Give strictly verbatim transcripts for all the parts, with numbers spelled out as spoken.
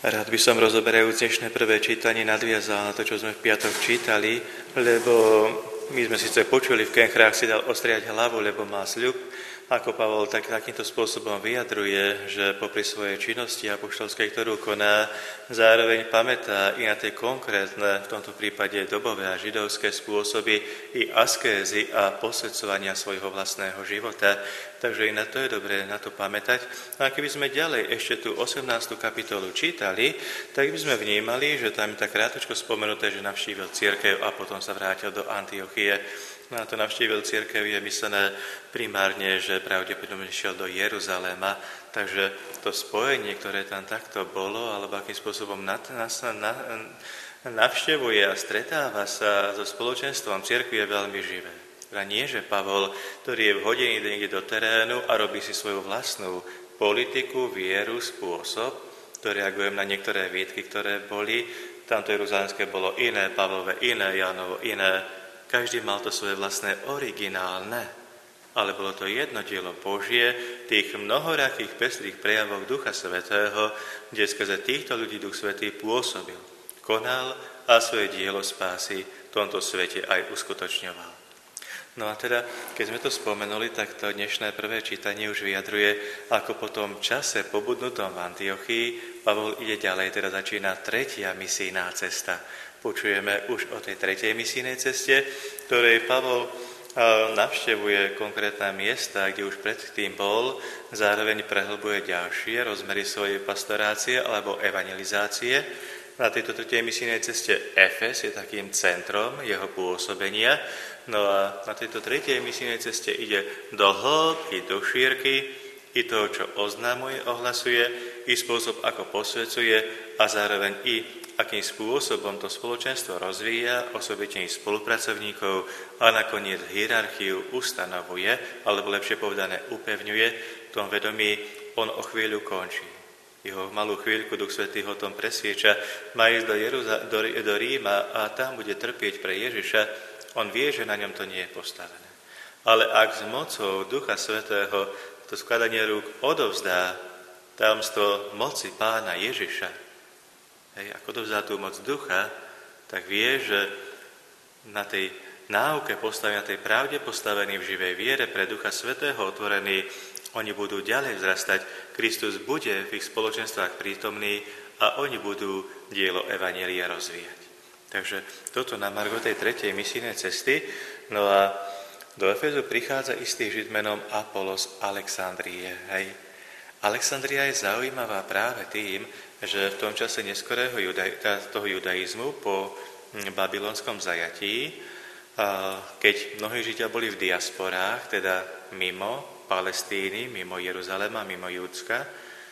Rád by som, rozoberajúc dnešné prvé čítanie, nadviazal na to, čo sme v piatok čítali, lebo my sme síce počuli, v kenchrách si dal ostriať hlavu, lebo má sľub, ako Pavol tak, takýmto spôsobom vyjadruje, že popri svojej činnosti apoštolskej, ktorú koná, zároveň pamätá i na tie konkrétne, v tomto prípade dobové a židovské spôsoby i askézy a posvedcovania svojho vlastného života. Takže i na to je dobré na to pamätať. A keby sme ďalej ešte tú osemnástu kapitolu čítali, tak by sme vnímali, že tam je tak krátko spomenuté, že navštívil cirkev a potom sa vrátil do Antiochie. Na to navštívil cirkev je myslené primárne, že pravdepodobne šiel do Jeruzaléma, takže to spojenie, ktoré tam takto bolo, alebo akým spôsobom navštevuje a stretáva sa so spoločenstvom cirkvi je veľmi živé. A nie, že Pavol, ktorý je vhodený niekde do terénu a robí si svoju vlastnú politiku, vieru, spôsob, to reagujem na niektoré výtky, ktoré boli, tamto jeruzalemské bolo iné, Pavlové iné, Jánovo iné. Každý mal to svoje vlastné originálne, ale bolo to jedno dielo Božie, tých mnohorakých pestrých prejavov Ducha Svätého, kde skrze týchto ľudí Duch Svätý pôsobil, konal a svoje dielo spásy v tomto svete aj uskutočňoval. No a teda, keď sme to spomenuli, tak to dnešné prvé čítanie už vyjadruje, ako po tom čase pobudnutom v Antiochii Pavol ide ďalej, teda začína tretia misijná cesta. Počujeme už o tej tretej misijnej ceste, ktorej Pavol navštevuje konkrétne miesta, kde už predtým bol, zároveň prehlbuje ďalšie rozmery svojej pastorácie alebo evangelizácie. Na tejto tretej misijnej ceste Efes je takým centrom jeho pôsobenia, no a na tejto tretej misijnej ceste ide do hĺbky, do šírky, i toho, čo oznamuje, ohlasuje, i spôsob, ako posvedzuje a zároveň i akým spôsobom to spoločenstvo rozvíja, osobitne ich spolupracovníkov a nakoniec hierarchiu ustanovuje, alebo lepšie povedané upevňuje, v tom vedomí on o chvíľu končí. Jeho malú chvíľku Duch Svätý ho tom presvieča, má ísť do, Jeruza- do, do Ríma a tam bude trpieť pre Ježiša, on vie, že na ňom to nie je postavené. Ale ak s mocou Ducha Svätého to skladanie rúk odovzdá tajomstvo moci Pána Ježiša, hej, ako dovzdá tú moc ducha, tak vie, že na tej náuke postavený, na tej pravde postavený v živej viere pre Ducha Svätého otvorený, oni budú ďalej vzrastať, Kristus bude v ich spoločenstvách prítomný a oni budú dielo evanjelia rozvíjať. Takže toto na margo tej tretej misijnej cesty. No a do Efezu prichádza istý Žid menom Apolos Alexandrie. Hej. Alexandria je zaujímavá práve tým, že v tom čase neskorého judaj, toho judaizmu po babylonskom zajatí, keď mnohí Židia boli v diasporách, teda mimo Palestíny, mimo Jeruzalema, mimo Júdska,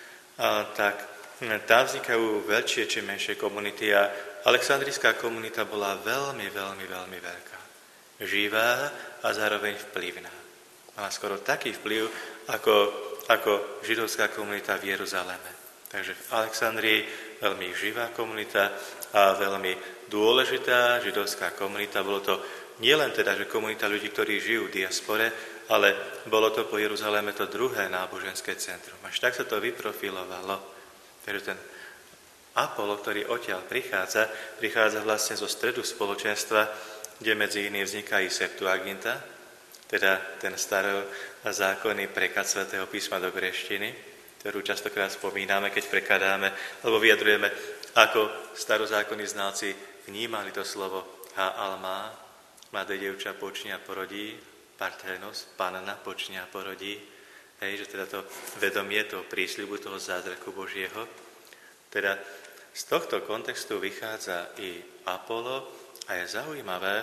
tak tam vznikajú väčšie či menšie komunity a Alexandrijská komunita bola veľmi, veľmi, veľmi veľká. Živá a zároveň vplyvná. Mala skoro taký vplyv ako, ako židovská komunita v Jeruzaleme. Takže v Alexandrii veľmi živá komunita a veľmi dôležitá židovská komunita. Bolo to nielen teda, že komunita ľudí, ktorí žijú v diaspore, ale bolo to po Jeruzaleme to druhé náboženské centrum. Až tak sa to vyprofilovalo. Takže ten Apollo, ktorý odtiaľ prichádza, prichádza vlastne zo stredu spoločenstva, kde medzi iným vzniká i Septuaginta, teda ten starozákonný preklad svätého písma do gréštiny, ktorú častokrát spomíname, keď prekladáme, alebo vyjadrujeme, ako starozákonní znalci vnímali to slovo ha alma, mladé dievča počne a porodí, parthenos, panna počne a porodí, hej, že teda to vedomie toho prísľubu, toho zázraku Božieho. Teda z tohto kontextu vychádza i Apollo a je zaujímavé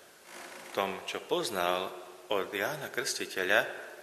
v tom, čo poznal od Jána Krstiteľa,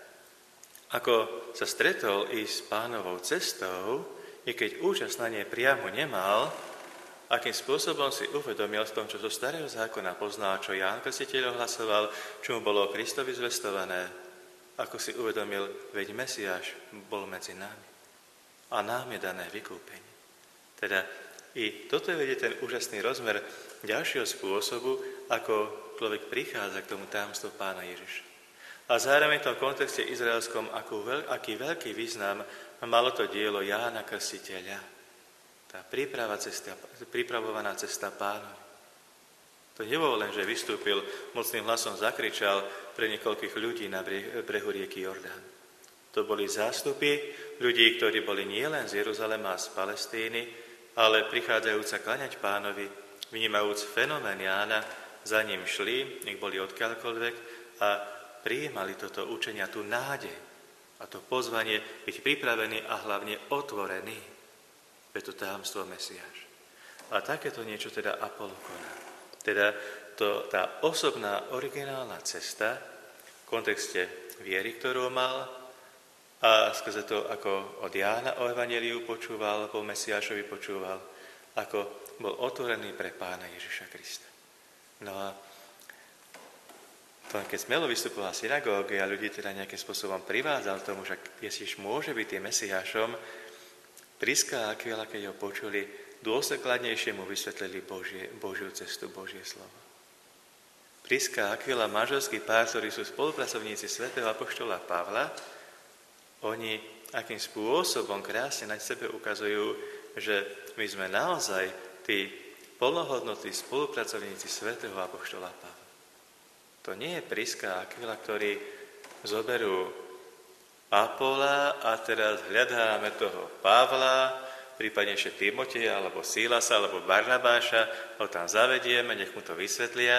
ako sa stretol i s Pánovou cestou, i keď účasť na nej priamo nemal, akým spôsobom si uvedomil v tom, čo zo starého zákona poznal, čo Ján Krstiteľ ohlasoval, čo mu bolo Kristovi zvestované, ako si uvedomil, veď Mesiáš bol medzi nami a nám je dané vykúpenie. Teda i toto je vedieť ten úžasný rozmer ďalšieho spôsobu, ako človek prichádza k tomu tajomstvu Pána Ježiša. A zároveň v tom kontexte izraelskom, aký veľký význam malo to dielo Jána Krstiteľa. Tá príprava cesta, pripravovaná cesta Pánovi. To nebolo len, že vystúpil, mocným hlasom zakričal pre niekoľkých ľudí na brehu rieky Jordán. To boli zástupy ľudí, ktorí boli nielen z Jeruzalema a z Palestíny, ale prichádzajúca klaňať Pánovi, vnímajúc fenomén Jána, za ním šli, nech boli odkiaľkoľvek a prijímali toto učenia, tú nádej a to pozvanie byť pripravený a hlavne otvorený pre to tajomstvo Mesiáš. A takéto niečo teda Apollo koná. Teda to, tá osobná, originálna cesta v kontexte viery, ktorú mal, a skrze to, ako od Jána o evanjeliu počúval, po Mesiášovi počúval, ako bol otvorený pre Pána Ježiša Krista. No a to, keď smelo vystupoval v synagóge a ľudí teda nejakým spôsobom privádzal tomu, že Ježiš môže byť tým Mesiášom, Priska a Akvila, keď ho počuli, dôslednejšie mu vysvetlili Božie, Božiu cestu, Božie slovo. Priska a Akvila, manželský pár, ktorí sú spolupracovníci svätého apoštola Pavla, oni akým spôsobom krásne na sebe ukazujú, že my sme naozaj tí plnohodnotní spolupracovníci svätého apoštola Pavla. To nie je Priska a Akvila, ktorí zoberú Apola a teraz hľadáme toho Pavla, prípadne ešte Timoteja, alebo Sílasa, alebo Barnabáša, ho tam zavedieme, nech mu to vysvetlia,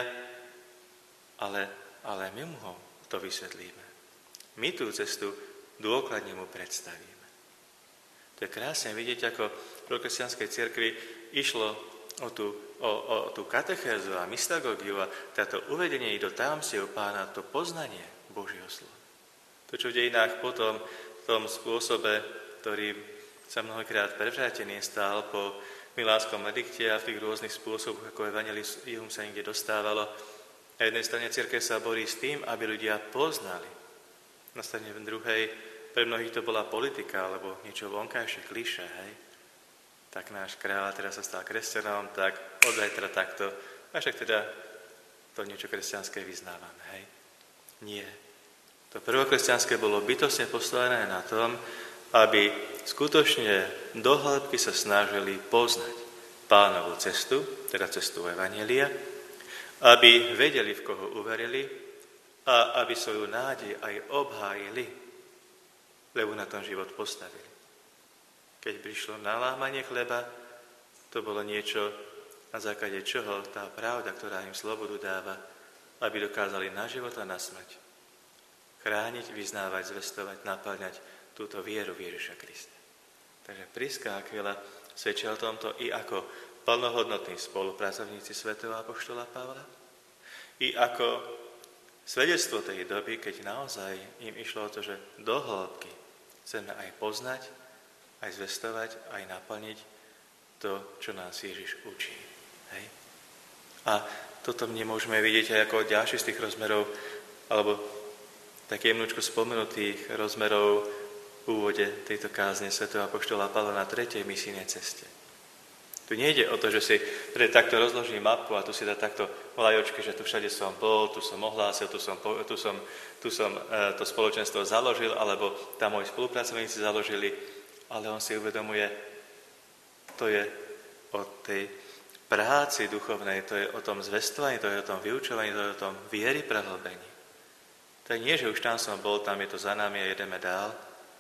ale, ale my mu ho to vysvetlíme. My tú cestu dôkladne mu predstavíme. To je krásne vidieť, ako v kresťanskej cirkvi išlo o tú, o, o tú katechézu a mystagogiu a táto uvedenie do tajomstiev Pána, to poznanie Božieho slova. To, čo v dejinách potom v tom spôsobe, ktorý sa mnohokrát prevrátený stál po milánskom edikte a v tých rôznych spôsoboch, ako evanjelium sa niekde dostávalo. Na jednej strane cirkev sa borí s tým, aby ľudia poznali. Na strane druhej, pre mnohých to bola politika, alebo niečo vonkajšie, klišé, hej. Tak náš kráľ teraz sa stal kresťanom, tak od zajtra takto. A však teda to niečo kresťanské vyznávame, hej. Nie. To prvokresťanské bolo bytostne postavené na tom, aby skutočne do hĺbky sa snažili poznať Pánovu cestu, teda cestu evanjelia, aby vedeli, v koho uverili a aby svoju nádej aj obhájili, lebo na tom život postavili. Keď prišlo na lámanie chleba, to bolo niečo, na základe čoho tá pravda, ktorá im slobodu dáva, aby dokázali na život a na smrť chrániť, vyznávať, zvestovať, naplňať túto vieru v Ježiša Krista. Takže Priska a Akvila svedčia o tomto i ako plnohodnotní spolupracovníci svätého apoštola Pavla, i ako svedectvo tej doby, keď naozaj im išlo o to, že do hĺbky chceme aj poznať, aj zvestovať, aj naplniť to, čo nás Ježiš učí. Hej? A toto nemôžeme vidieť aj ako ďalší z tých rozmerov, alebo také jemnúčko spomenutých rozmerov v úvode tejto kázne svätého apoštola Pavla na tretej misijnej ceste. Tu nejde o to, že si takto rozloží mapku a tu si dá takto vlajočky, že tu všade som bol, tu som ohlásil, tu som, tu som, tu som e, to spoločenstvo založil, alebo tam moji spolupracovníci založili, ale on si uvedomuje, to je o tej práci duchovnej, to je o tom zvestovaní, to je o tom vyučovaní, to je o tom viery prehlbení. To je nie, že už tam som bol, tam je to za nami a jedeme dál,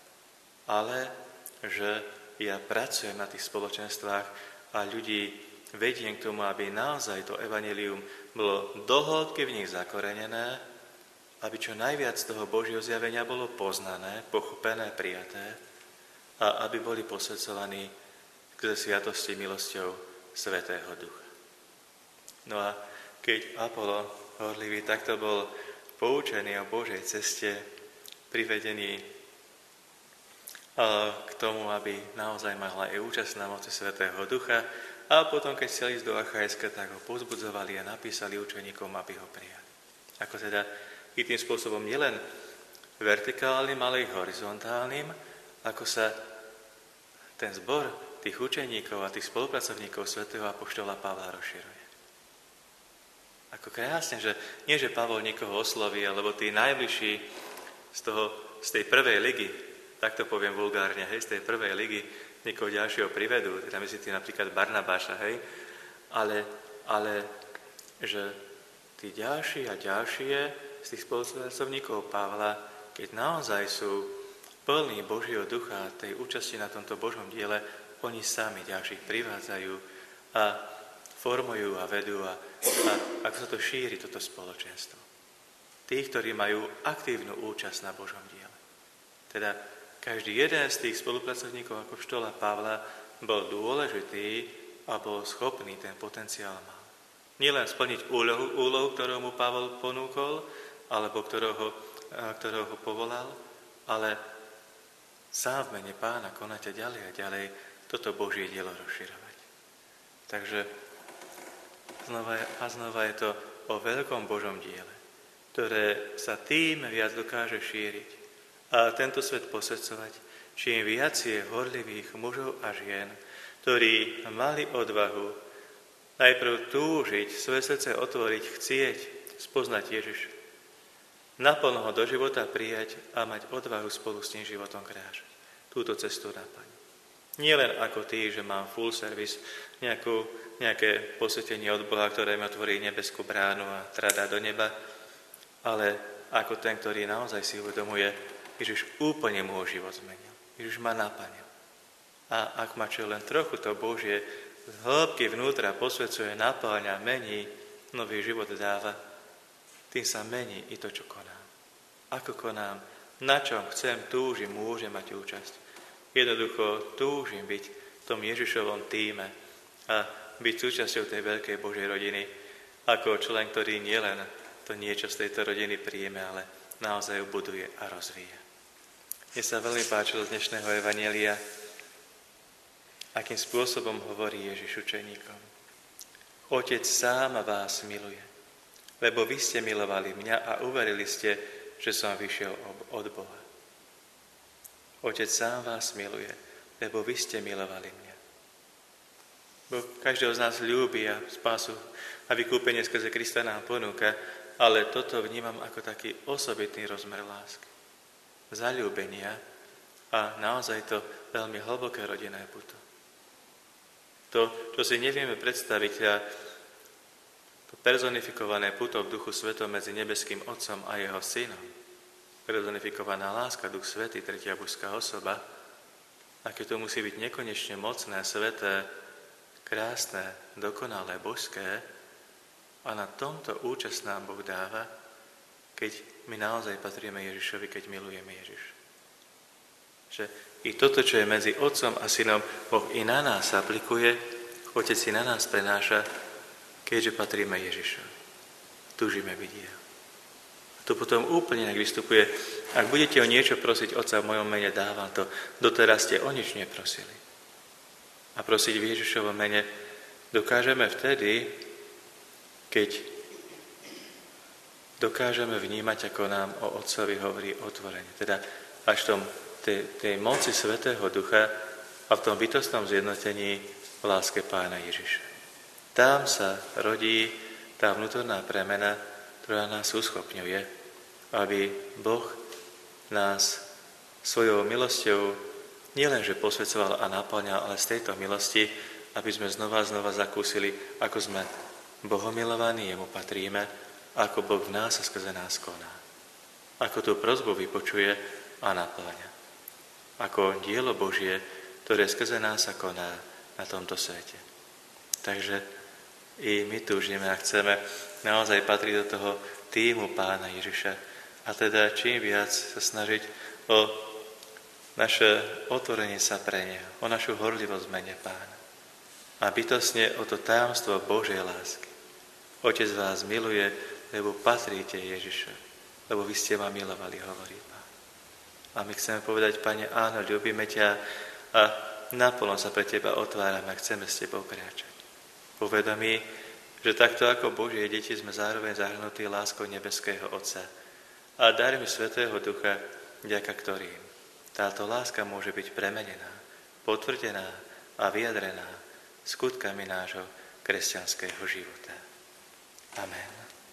ale že ja pracujem na tých spoločenstvách a ľudí vediem k tomu, aby naozaj to evanjelium bolo do hĺbky v nich zakorenené, aby čo najviac toho Božieho zjavenia bolo poznané, pochopené, prijaté a aby boli posvedcovaní k sviatosti milosťou Svätého Ducha. No a keď Apollo horlivý takto bol poučený o Božej ceste, privedený k tomu, aby naozaj mal aj účasť na moci Svätého Ducha, a potom, keď chceli ísť do Achajska, tak ho povzbudzovali a napísali učeníkom, aby ho prijali. Ako teda i tým spôsobom nielen vertikálnym, ale i horizontálnym, ako sa ten zbor tých učeníkov a tých spolupracovníkov svätého apoštola Pavla rozširuje. Ako krásne, že nie, že Pavol niekoho osloví, alebo tí najbližší z, toho, z tej prvej ligy, tak to poviem vulgárne, hej, z tej prvej ligy, niekoho ďalšieho privedú, teda myslí tým napríklad Barnabáša, hej, ale, ale že tí ďalší a ďalšie z tých spolupracovníkov Pavla, keď naozaj sú plní Božieho ducha a tej účasti na tomto Božom diele, oni sami ďalších privádzajú a formujú a vedú a, a ako sa to šíri, toto spoločenstvo. Tí, ktorí majú aktívnu účasť na Božom diele. Teda každý jeden z tých spolupracovníkov apoštola Pavla bol dôležitý a bol schopný ten potenciál mal. Nielen splniť úlohu, úlohu, ktorú mu Pavol ponúkol, alebo ktorého, ktorého ho povolal, ale sám v mene Pána konať a ďalej a ďalej toto Božie dielo rozširovať. Takže znova, a znova je to o veľkom Božom diele, ktoré sa tým viac dokáže šíriť a tento svet posvedcovať, čím viac je horlivých mužov a žien, ktorí mali odvahu najprv túžiť, svoje srdce otvoriť, chcieť, spoznať Ježiša. Naplno ho do života prijať a mať odvahu spolu s tým životom kráčať. Túto cestu naplň. Nie len ako tí, že mám full service, nejakú, nejaké posvetenie od Boha, ktoré mi otvorí nebeskú bránu a tradá do neba, ale ako ten, ktorý naozaj si uvedomuje, Ježiš úplne môj život zmenil. Ježiš ma naplnil. A ak ma čo len trochu to Božie z hĺbky vnútra posvedzuje, napáľa, mení, nový život dáva, tým sa mení i to, čo konám. Ako konám, na čom chcem, túžim, môžem mať účasť. Jednoducho túžim byť v tom Ježišovom tíme a byť súčasťou tej veľkej Božej rodiny, ako člen, ktorý nielen to niečo z tejto rodiny príjme, ale naozaj ju buduje a rozvíja. Mne sa veľmi páčilo z dnešného evanjelia, akým spôsobom hovorí Ježiš učeníkom. Otec sám vás miluje, lebo vy ste milovali mňa a uverili ste, že som vyšiel od Boha. Otec sám vás miluje, lebo vy ste milovali mňa. Boh každého z nás ľúbi a spásu a vykúpenie skrze Krista nám ponúka, ale toto vnímam ako taký osobitný rozmer lásky. Zaľúbenia a naozaj to veľmi hlboké rodinné puto. To, čo si nevieme predstaviť, a to personifikované puto v Duchu Svetom medzi nebeským Otcom a jeho Synom, personifikovaná láska, Duch Svätý, tretia božská osoba, aké to musí byť nekonečne mocné, sveté, krásne, dokonalé, božské, a na tomto účasť nám Boh dáva, keď my naozaj patríme Ježišovi, keď milujeme Ježiša. Že i toto, čo je medzi Otcom a Synom, Boh i na nás aplikuje, Otec si na nás prenáša, keďže patríme Ježišovi. Túžime byť jeho. To potom úplne inak vystupuje. Ak budete o niečo prosiť Otca v mojom mene, dávam to. Doteraz ste o nič neprosili. A prosiť v Ježišovom mene dokážeme vtedy, keď dokážeme vnímať, ako nám o Otcovi hovorí otvorene. Teda až v tom tej, tej moci Svätého Ducha a v tom bytostnom zjednotení v láske Pána Ježiša. Tam sa rodí tá vnútorná premena, ktorá nás uschopňuje, aby Boh nás svojou milosťou nielenže posvedcoval a naplňal, ale z tejto milosti, aby sme znova a znova zakúsili, ako sme Bohomilovaní, jemu patríme, ako Boh v nás a skrze nás koná. Ako tú prosbu vypočuje a naplňa. Ako dielo Božie, ktoré skrze nás sa koná na tomto svete. Takže i my túžime a chceme naozaj patriť do toho tímu Pána Ježiša a teda čím viac sa snažiť o naše otvorenie sa pre Neho, o našu horlivosť v mene Pána a bytostne o to tajomstvo Božej lásky. Otec vás miluje, lebo patríte Ježišovi, lebo vy ste ma milovali, hovorí Pán. A my chceme povedať, Pane, áno, ľúbime ťa a naplno sa pre teba otvárame a chceme s tebou kráčať. Povedomí, že takto ako Božie deti sme zároveň zahrnutí láskou nebeského Otca a darmi Svätého Ducha, vďaka ktorým táto láska môže byť premenená, potvrdená a vyjadrená skutkami nášho kresťanského života. Amen.